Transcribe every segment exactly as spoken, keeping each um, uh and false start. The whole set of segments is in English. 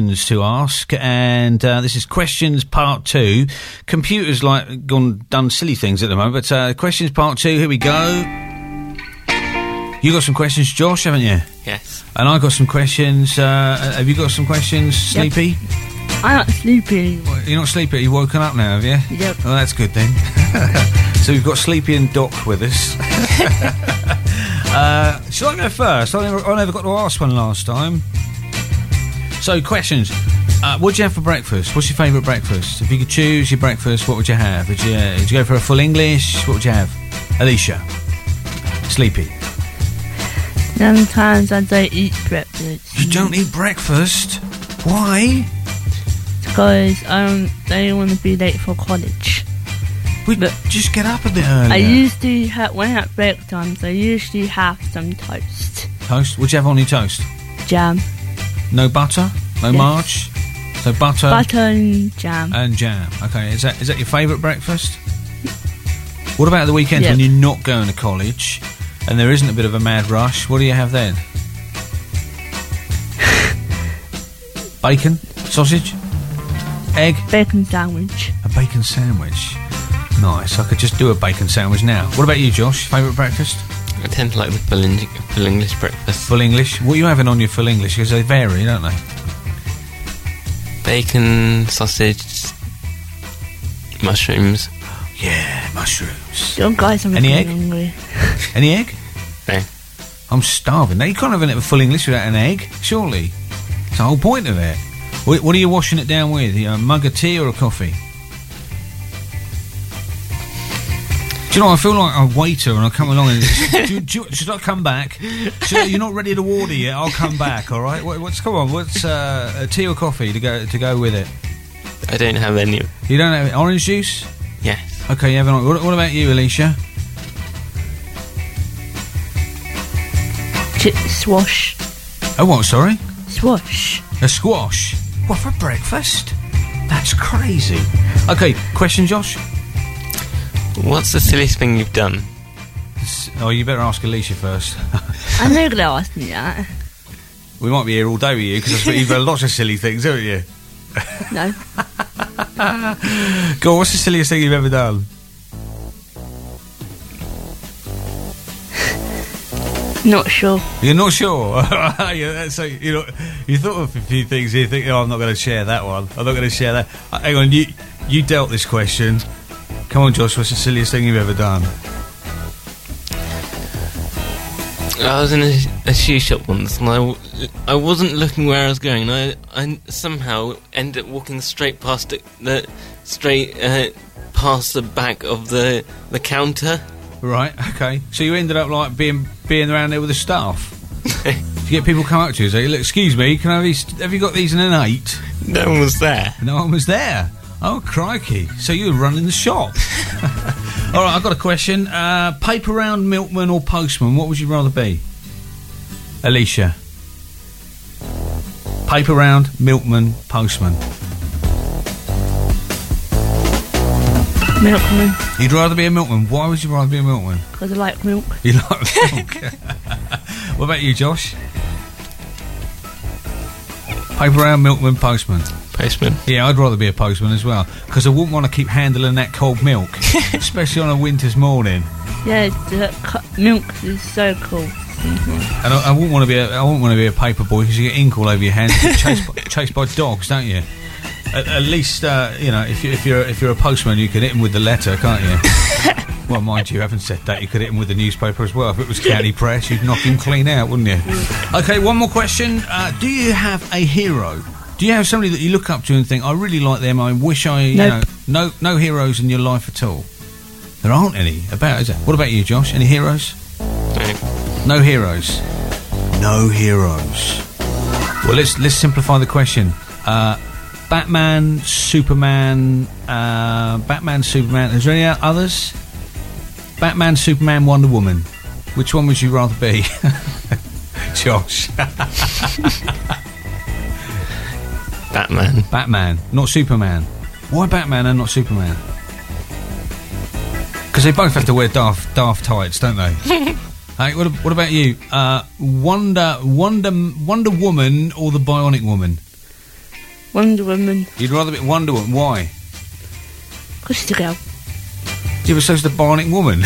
questions to ask, and uh, this is questions part two. Computers like gone done silly things at the moment, but uh, questions part two. Here we go. You got some questions, Josh, haven't you? Yes. And I got some questions. Uh, have you got some questions, Sleepy? Yep. I'm not sleepy. Well, you're not sleepy. You've woken up now, have you? Yep. Oh, that's good then. So we've got Sleepy and Doc with us. uh, shall I go first? I never, I never got to ask one last time. So, questions. Uh, what did you have for breakfast? What's your favourite breakfast? If you could choose your breakfast, what would you have? Would you, uh, did you go for a full English? What would you have? Alicia. Sleepy. Sometimes I don't eat breakfast. You don't eat breakfast? Why? Because I don't, I don't want to be late for college. We but just get up a bit earlier. I used to have, when at break times, I usually have some toast. Toast? What'd you have on your toast? Jam. No butter? No Yes. marge? So butter? Butter and jam. And jam. Okay, is that is that your favourite breakfast? What about the weekends Yep. when you're not going to college and there isn't a bit of a mad rush? What do you have then? Bacon? Sausage? Egg? Bacon sandwich. A bacon sandwich. Nice. I could just do a bacon sandwich now. What about you, Josh? Favourite breakfast? I tend to like the full, Eng- full English breakfast. Full English? What are you having on your full English? Because they vary, don't they? Bacon, sausage, mushrooms. Yeah, mushrooms. Don't guys, I'm Any getting egg? hungry. Any egg? No. I'm starving. Now, you can't have it for full English without an egg, surely. It's the whole point of it. What, what are you washing it down with? A mug of tea or a coffee? Do you know, I feel like a waiter and I come along and... do, you- do, you- should I come back? Should, you're not ready to order yet, I'll come back, all right? What, what's, come on, what's uh, a tea or coffee to go to go with it? I don't have any. You don't have orange juice? Yes. Okay, you have an, what, what about you, Alicia? Ch- swash. Oh, what, sorry? Swash. A squash? What, for breakfast? That's crazy. Okay, question, Josh? What's the silliest thing you've done? S- Oh, you better ask Alicia first. I know you're going to ask me that. We might be here all day with you, because you've done lots of silly things, haven't you? No. Go on, what's the silliest thing you've ever done? Not sure. You're not sure? Yeah, so, you know, you thought of a few things, you think, oh, I'm not going to share that one. I'm not going to share that. Uh, hang on, you, you dealt this question. Come on, Josh, what's the silliest thing you've ever done? I was in a, a shoe shop once, and I, w- I wasn't looking where I was going. And I, I somehow ended up walking straight past it, the straight uh, past the back of the the counter. Right, okay. So you ended up, like, being being around there with the staff? Did you get people come up to you and say, look, excuse me, can I have these, have you got these in an eight? No one was there. No one was there. Oh, crikey. So you were running the shop. All right, I've got a question. Uh, paper round, milkman or postman, what would you rather be? Alicia. Paper round, milkman, postman. Milkman. You'd rather be a milkman. Why would you rather be a milkman? Because I like milk. You like milk? What about you, Josh? Paper round, milkman, postman. Postman. Yeah, I'd rather be a postman as well, because I wouldn't want to keep handling that cold milk, especially on a winter's morning. Yeah, the cu- milk is so cool. Mm-hmm. And I, I wouldn't want to be a, I wouldn't want to be a paper boy, because you get ink all over your hands. You get chased, by, chased by dogs, don't you? At, at least, uh, you know, if, you, if you're if you're a postman, you can hit them with the letter, can't you? Well, mind you, haven't said that. You could hit him with the newspaper as well. If it was County Press, you'd knock him clean out, wouldn't you? Okay, one more question. Uh, do you have a hero? Do you have somebody that you look up to and think, I really like them, I wish I, you Nope. know, no, no heroes in your life at all? There aren't any about, is there? What about you, Josh? Any heroes? No. No heroes. No heroes. Well, let's let's simplify the question. Uh, Batman, Superman, uh, Batman, Superman. Is there any others? Batman, Superman, Wonder Woman. Which one would you rather be? Josh. Batman. Batman, not Superman. Why Batman and not Superman? Because they both have to wear daft, daft tights, don't they? Hey, what, what about you? Uh, Wonder, Wonder, Wonder Woman or the Bionic Woman? Wonder Woman. You'd rather be Wonder Woman. Why? Because she's a girl. Yeah, but so's the Bionic Woman.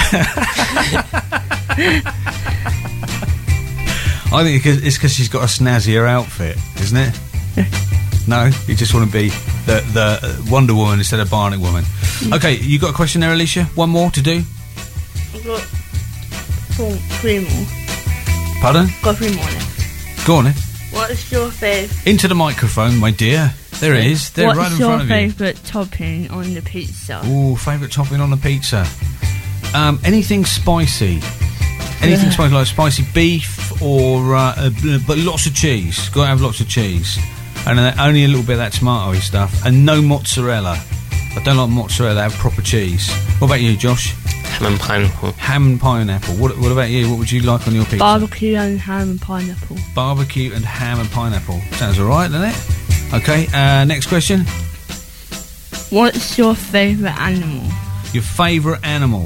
I think it's because she's got a snazzier outfit, isn't it? Yeah. No, you just want to be the the Wonder Woman instead of Bionic Woman. Mm. Okay, you got a question there, Alicia? One more to do? I've got four, three more. Pardon? Got three more left. Go on, then. What's your favourite? Into the microphone, my dear. There it is. There, What's right in your front of you. favourite topping on the pizza? Ooh, favourite topping on the pizza. Um, anything spicy. Anything Yeah. spicy, like spicy beef or uh, uh, but lots of cheese. Got to have lots of cheese, and uh, only a little bit of that tomatoey stuff, and no mozzarella. I don't like mozzarella. Have proper cheese. What about you, Josh? Ham and pineapple. Ham and pineapple. What, what about you? What would you like on your pizza? Barbecue and ham and pineapple. Barbecue and ham and pineapple. Sounds all right, doesn't it? Okay. Uh, next question. What's your favourite animal? Your favourite animal.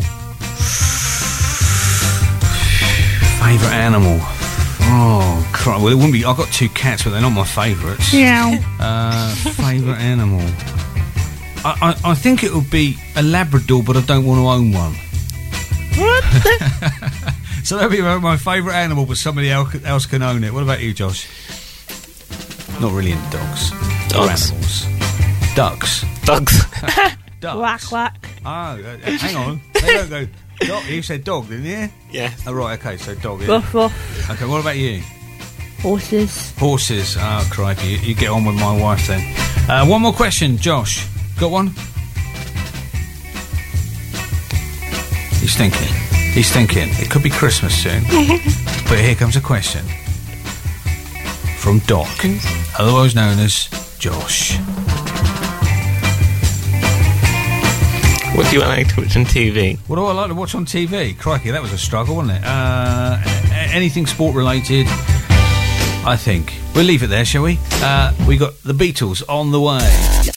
Favourite animal. Oh, crap. Well, it wouldn't be. I've got two cats, but they're not my favourites. Meow. Uh, favourite animal. I, I, I think it would be a Labrador, but I don't want to own one. What the? So that'd be my, my favourite animal, but somebody else, else can own it. What about you, Josh? Not really into dogs. Or Dogs. animals. Ducks. Dogs. Ducks. Quack, quack. Oh, uh, hang on. They don't go. Dog. You said dog, didn't you? Yeah. Oh, right. Okay. So dog. Yeah. Ruff, ruff. Okay. What about you? Horses. Horses. Oh, crikey. You, you get on with my wife then. Uh, one more question, Josh. Got one? He's thinking. He's thinking. It could be Christmas soon. But here comes a question. From Doc, otherwise known as Josh. What do you like to watch on T V? What do I like to watch on T V? Crikey, that was a struggle, wasn't it? Uh, a- anything sport related, I think. We'll leave it there, shall we? Uh, we got the Beatles on the way.